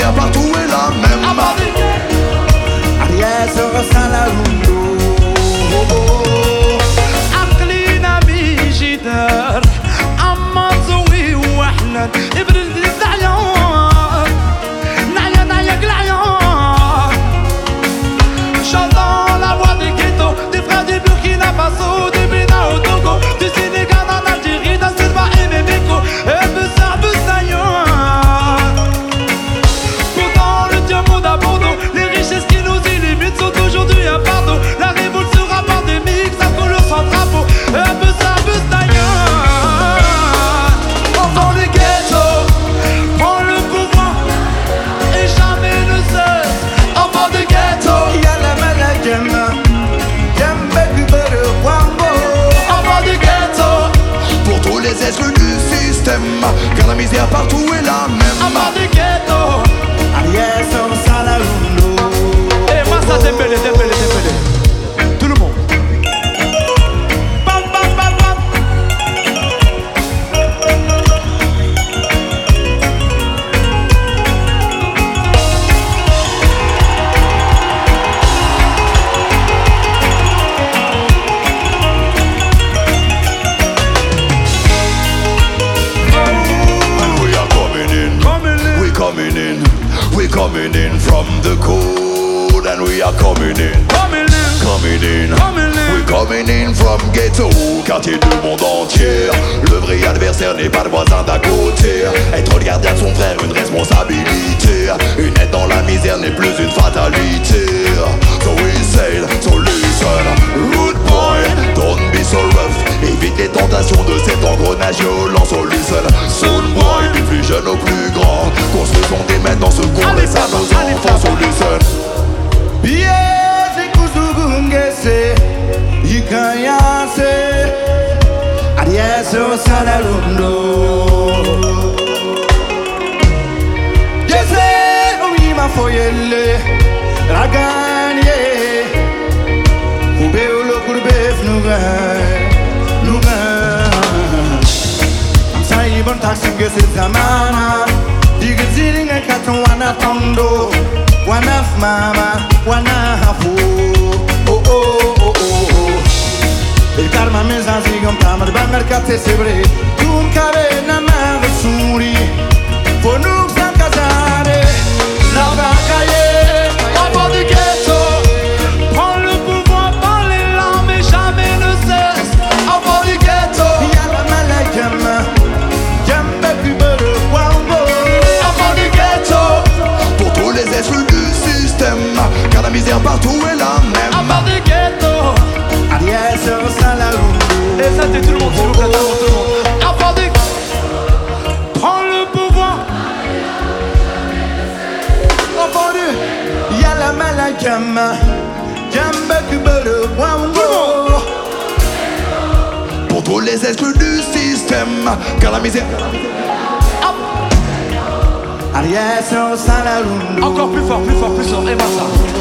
misère partout est la même. Arrière sur Salarundo. عقلينا بيجدر أما تزوي وحنا إبرز للعيار نعيا نعيا العيار J'entends la voix des ghettos, des frères du Burkina Faso, des Bénin au Togo, du Sénégal en Algérie, d'un Silva et Mexico, et Bessar-Bessaillon. Pourtant le diamant d'Abordeaux, les richesses qui nous illimitent sont aujourd'hui un fardeau. La révolte sera pandémique, ça coule sans drapeau, et Bessar-Bessaillon. Enfants des ghettos, prends le pouvoir et jamais ne cesse. Enfants des ghettos, Yala Malakema. Jambek Bere Wambo. enfants des ghettos, Pour tous les êtres du système, car la misère partout est la même. enfants des ghettos. Arrière sur Salarundo. Eh, Massa Dembélé, Dembélé, Dembélé. Tout le monde. Bam, bam, bam, bam. And we are coming in. We coming in. We coming in from the cold, and we are coming in. Coming in, Coming in. coming in. We coming in from ghetto, quartier du monde entier. Le vrai adversaire n'est pas le voisin d'à côté. Être le gardien de son frère, une responsabilité. Une aide dans la misère n'est plus une fatalité. So we sail, so listen. Root boy, don't be so rough. Évite les tentations de cet engrenage violent. So listen, soon boy, du plus jeune au plus grand. Construisons dès maintenant ce qu'on laisse à nos enfants. So listen. Bieze kuzugungese. Yikayase. Arrière sur Salarundo. Jese Oyima Foyele. Raganye. Ubeolo Kurbef Nuga. Saibon Taxinge Zamana. Digiziringa Katwana Tondo. One of mama, one half. Oh, oh, oh, oh, oh. Il karma mesa zigam tamar bangar kate sebre. Tum kare na marsuri. Fonuk san kazare. La bakaye. Enfants des ghettos, prends le pouvoir par les larmes et jamais ne cesse. Enfants des ghettos, Yala malakama. Jamba kubere wambo. enfants des ghettos, Pour tous les êtres du système, car la misère partout est la même. enfants des ghettos. Arrière sur Salarundo. Et ça, c'est tout le monde, s'il vous plaît, tout le monde. Enfants des prends le pouvoir. Entendu. Yala malakama. Jamba kubere wambo. Pour tous les êtres du système, car la misère. Arrière sur Salarundo. Encore plus fort, plus fort, plus fort. Et ça.